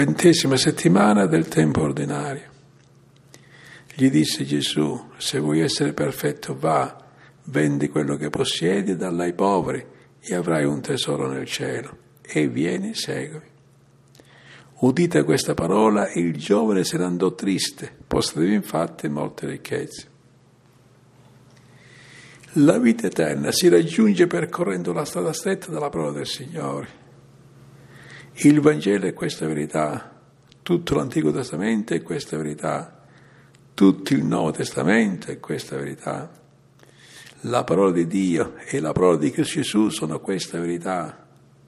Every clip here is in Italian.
20ª settimana del tempo ordinario. Gli disse Gesù: se vuoi essere perfetto, va, vendi quello che possiedi e dalla ai poveri e avrai un tesoro nel cielo, e vieni, seguimi. Udita questa parola, il giovane se ne andò triste, possedevi infatti molte ricchezze. La vita eterna si raggiunge percorrendo la strada stretta della parola del Signore. Il Vangelo è questa verità, tutto l'Antico Testamento è questa verità, tutto il Nuovo Testamento è questa verità. La parola di Dio e la parola di Cristo Gesù sono questa verità.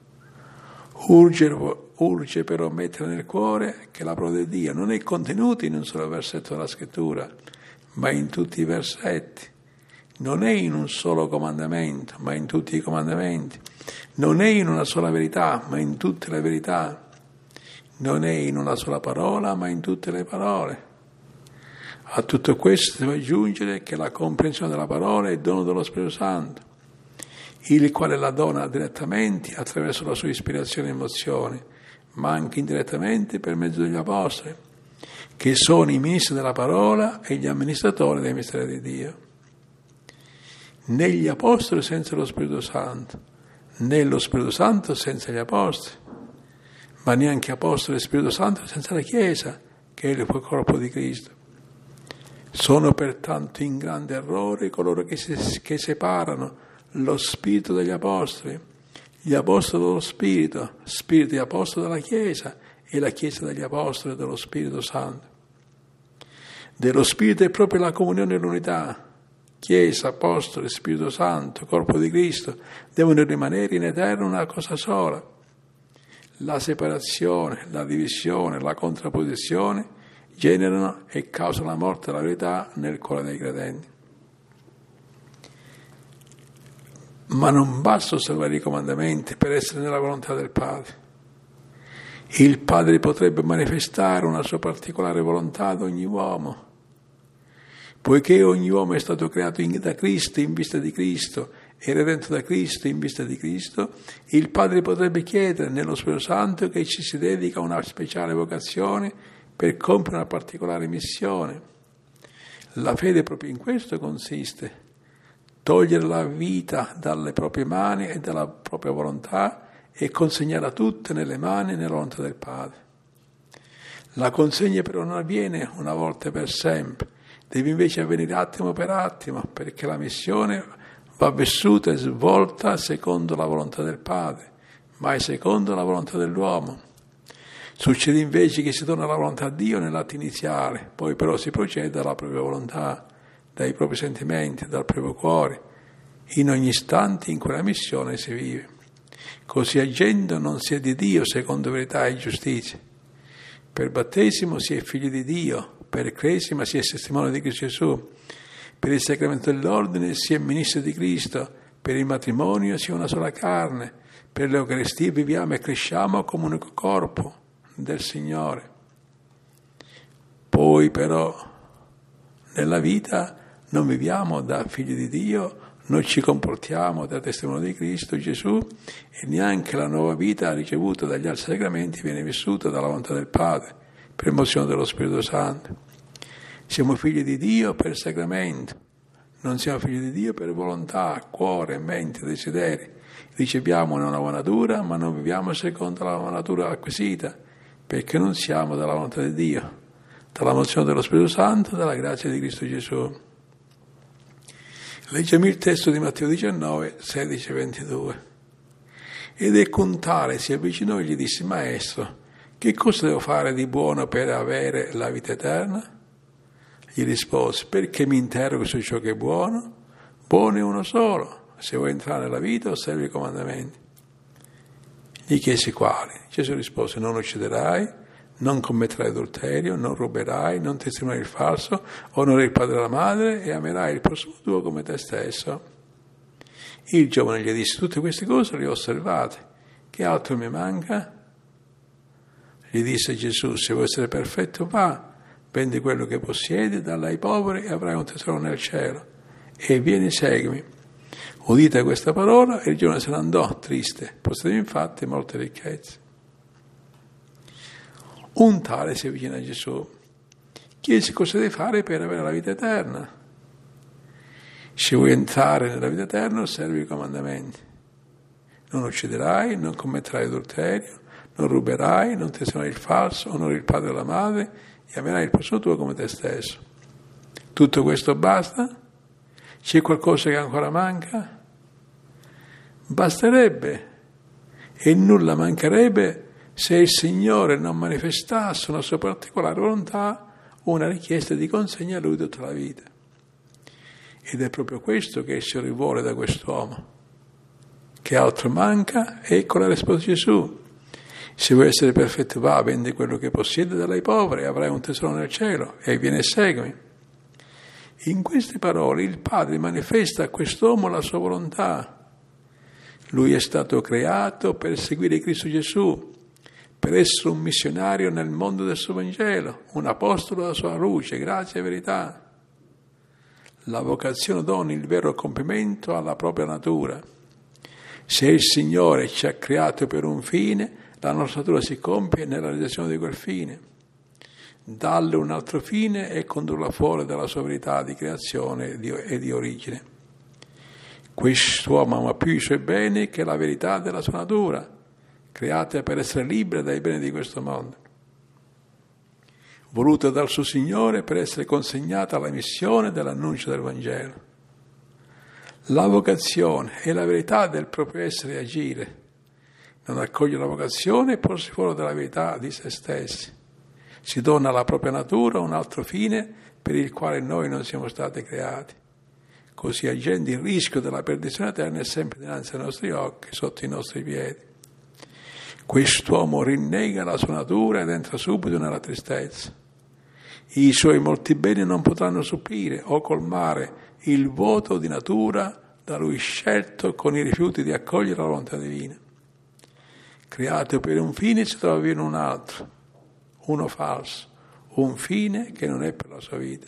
Urge però mettere nel cuore che la parola di Dio non è contenuta in un solo versetto della Scrittura, ma in tutti i versetti. Non è in un solo comandamento, ma in tutti i comandamenti. Non è in una sola verità, ma in tutte le verità. Non è in una sola parola, ma in tutte le parole. A tutto questo si deve aggiungere che la comprensione della parola è dono dello Spirito Santo, il quale la dona direttamente attraverso la sua ispirazione e emozione, ma anche indirettamente per mezzo degli Apostoli, che sono i ministri della parola e gli amministratori dei misteri di Dio. Né gli Apostoli senza lo Spirito Santo, né lo Spirito Santo senza gli Apostoli, ma neanche Apostoli e Spirito Santo senza la Chiesa, che è il corpo di Cristo. Sono pertanto in grande errore coloro che separano lo Spirito dagli Apostoli, gli Apostoli dello Spirito, Spirito e Apostoli della Chiesa e la Chiesa degli Apostoli dello Spirito Santo. Dello Spirito è proprio la comunione e l'unità. Chiesa, Apostoli, Spirito Santo, corpo di Cristo, devono rimanere in eterno una cosa sola. La separazione, la divisione, la contrapposizione generano e causano la morte della verità nel cuore dei credenti. Ma non basta osservare i comandamenti per essere nella volontà del Padre. Il Padre potrebbe manifestare una sua particolare volontà ad ogni uomo. Poiché ogni uomo è stato creato da Cristo in vista di Cristo e redento da Cristo in vista di Cristo, il Padre potrebbe chiedere nello Spirito Santo che ci si dedica a una speciale vocazione per compiere una particolare missione. La fede proprio in questo consiste: togliere la vita dalle proprie mani e dalla propria volontà e consegnarla tutte nelle mani e nella volontà del Padre. La consegna però non avviene una volta per sempre, deve invece avvenire attimo per attimo, perché la missione va vissuta e svolta secondo la volontà del Padre, mai secondo la volontà dell'uomo. Succede invece che si torna alla volontà di Dio nell'atto iniziale, poi però si procede dalla propria volontà, dai propri sentimenti, dal proprio cuore, in ogni istante in quella missione si vive. Così agendo non si è di Dio secondo verità e giustizia. Per battesimo si è figli di Dio, per cresima si è testimone di Cristo Gesù, per il sacramento dell'ordine si è ministro di Cristo, per il matrimonio si è una sola carne, per l'Eucaristia viviamo e cresciamo come un unico corpo del Signore. Poi però nella vita non viviamo da figli di Dio, noi ci comportiamo da testimone di Cristo Gesù e neanche la nuova vita ricevuta dagli altri sacramenti viene vissuta dalla volontà del Padre, per emozione dello Spirito Santo. Siamo figli di Dio per sacramento, non siamo figli di Dio per volontà, cuore, mente, desideri. Riceviamo una nuova natura, ma non viviamo secondo la nuova natura acquisita, perché non siamo dalla volontà di Dio, dalla mozione dello Spirito Santo, dalla grazia di Cristo Gesù. Leggiamo il testo di Matteo 19, 16 e 22. Ed ecco un tale si avvicinò e gli disse: Maestro, che cosa devo fare di buono per avere la vita eterna? Gli rispose: perché mi interroghi su ciò che è buono? Buono è uno solo, se vuoi entrare nella vita osservi i comandamenti. Gli chiese quali. Gesù rispose: non ucciderai, non commetterai adulterio, non ruberai, non testimonierai il falso, onorerai il padre e la madre e amerai il prossimo tuo come te stesso. Il giovane gli disse: tutte queste cose le ho osservate, che altro mi manca? Gli disse Gesù: se vuoi essere perfetto, va, vendi quello che possiedi, dalla ai poveri e avrai un tesoro nel cielo, e vieni, seguimi. Udita questa parola, il giovane se ne andò triste, possedeva infatti molte ricchezze. Un tale si avvicina a Gesù, chiese cosa deve fare per avere la vita eterna. Se vuoi entrare nella vita eterna, osservi i comandamenti. Non ucciderai, non commetterai adulterio, non ruberai, non testimoni il falso, onori il padre e la madre e amerai il prossimo tuo come te stesso. Tutto questo basta? C'è qualcosa che ancora manca? Basterebbe e nulla mancherebbe se il Signore non manifestasse una sua particolare volontà, una richiesta di consegna a Lui tutta la vita. Ed è proprio questo che il Signore vuole da quest'uomo. Che altro manca? Ecco la risposta di Gesù. Se vuoi essere perfetto, va, vendi quello che possiedi, dai poveri, e avrai un tesoro nel cielo, e vieni e seguimi. In queste parole il Padre manifesta a quest'uomo la sua volontà. Lui è stato creato per seguire Cristo Gesù, per essere un missionario nel mondo del suo Vangelo, un apostolo della sua luce, grazia e verità. La vocazione dona il vero compimento alla propria natura. Se il Signore ci ha creato per un fine, la nostra natura si compie nella realizzazione di quel fine. Dalle un altro fine e condurla fuori dalla sua verità di creazione e di origine. Quest'uomo ama più i suoi beni che la verità della sua natura, creata per essere libera dai beni di questo mondo, voluta dal suo Signore per essere consegnata alla missione dell'annuncio del Vangelo. La vocazione è la verità del proprio essere e agire. Non accoglie la vocazione e porsi fuori dalla verità di se stessi. Si dona alla propria natura un altro fine per il quale noi non siamo stati creati. Così agendo il rischio della perdizione eterna è sempre dinanzi ai nostri occhi, sotto i nostri piedi. Quest'uomo rinnega la sua natura ed entra subito nella tristezza. I suoi molti beni non potranno supplire o colmare il vuoto di natura da lui scelto con i rifiuti di accogliere la volontà divina. Creato per un fine si trova in un altro, uno falso, un fine che non è per la sua vita.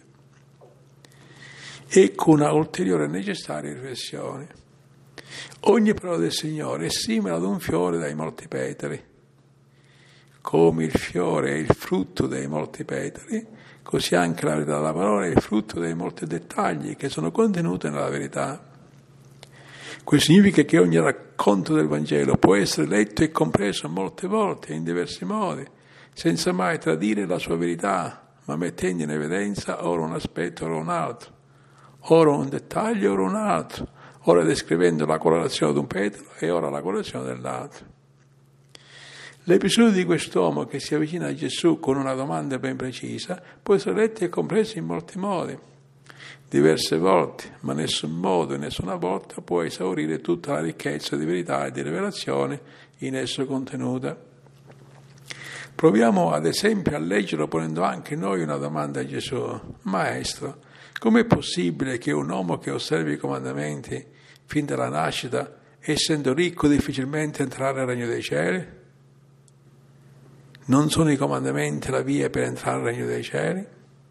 Ecco una ulteriore necessaria riflessione. Ogni parola del Signore è simile ad un fiore dai molti petali. Come il fiore è il frutto dei molti petali, così anche la verità della parola è il frutto dei molti dettagli che sono contenuti nella verità. Questo significa che ogni racconto del Vangelo può essere letto e compreso molte volte in diversi modi, senza mai tradire la sua verità, ma mettendo in evidenza ora un aspetto, ora un altro, ora un dettaglio, ora un altro, ora descrivendo la colorazione di un petalo e ora la colorazione dell'altro. L'episodio di quest'uomo che si avvicina a Gesù con una domanda ben precisa può essere letto e compreso in molti modi, diverse volte, ma nessun modo e nessuna volta può esaurire tutta la ricchezza di verità e di rivelazione in esso contenuta. Proviamo ad esempio a leggerlo ponendo anche noi una domanda a Gesù. Maestro, com'è possibile che un uomo che osservi i comandamenti fin dalla nascita, essendo ricco, difficilmente entrerà nel regno dei cieli? Non sono i comandamenti la via per entrare nel regno dei cieli?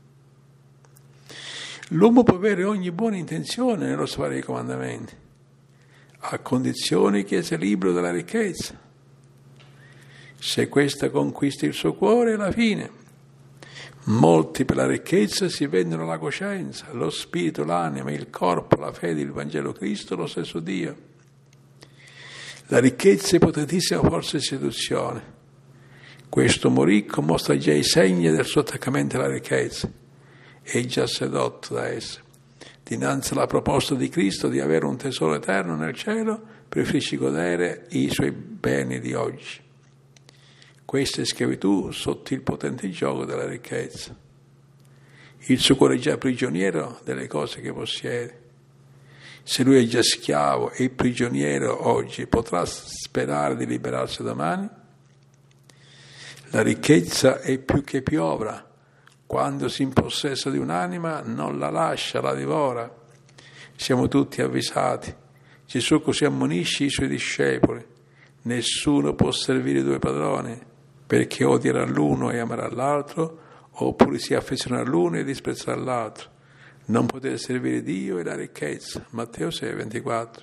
L'uomo può avere ogni buona intenzione nell'osservare i comandamenti, a condizione che sia libero dalla ricchezza. Se questa conquista il suo cuore, è la fine. Molti per la ricchezza si vendono la coscienza, lo spirito, l'anima, il corpo, la fede, il Vangelo Cristo, lo stesso Dio. La ricchezza è potentissima forza di seduzione. Quest'uomo ricco mostra già i segni del suo attaccamento alla ricchezza. È già sedotto da essa. Dinanzi alla proposta di Cristo di avere un tesoro eterno nel cielo, preferisce godere i suoi beni di oggi. Questa è schiavitù sotto il potente gioco della ricchezza. Il suo cuore è già prigioniero delle cose che possiede. Se lui è già schiavo e prigioniero oggi, potrà sperare di liberarsi domani? La ricchezza è più che piovra. Quando si impossessa di un'anima non la lascia, la divora. Siamo tutti avvisati. Gesù così ammonisce i suoi discepoli. Nessuno può servire due padroni, perché odierà l'uno e amerà l'altro, oppure si affezionerà all'uno e disprezzerà l'altro. Non potete servire Dio e la ricchezza. Matteo 6,24.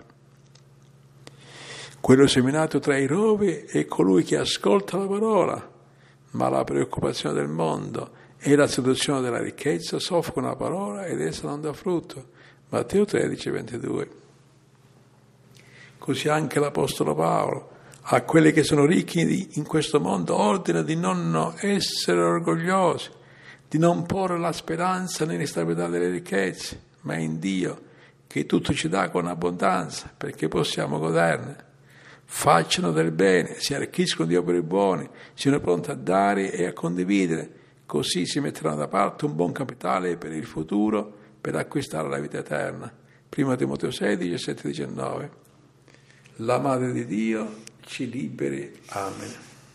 Quello seminato tra i rovi è colui che ascolta la parola, ma la preoccupazione del mondo e la seduzione della ricchezza soffocano la parola ed essa non dà frutto. Matteo 13, 22. Così anche l'Apostolo Paolo a quelli che sono ricchi in questo mondo ordina di non essere orgogliosi, di non porre la speranza nell'instabilità delle ricchezze, ma in Dio, che tutto ci dà con abbondanza, perché possiamo goderne. Facciano del bene, si arricchiscono di opere buone, siano pronti a dare e a condividere, così si metteranno da parte un buon capitale per il futuro, per acquistare la vita eterna. 1 Timoteo 6, 17-19. La Madre di Dio ci liberi. Amen.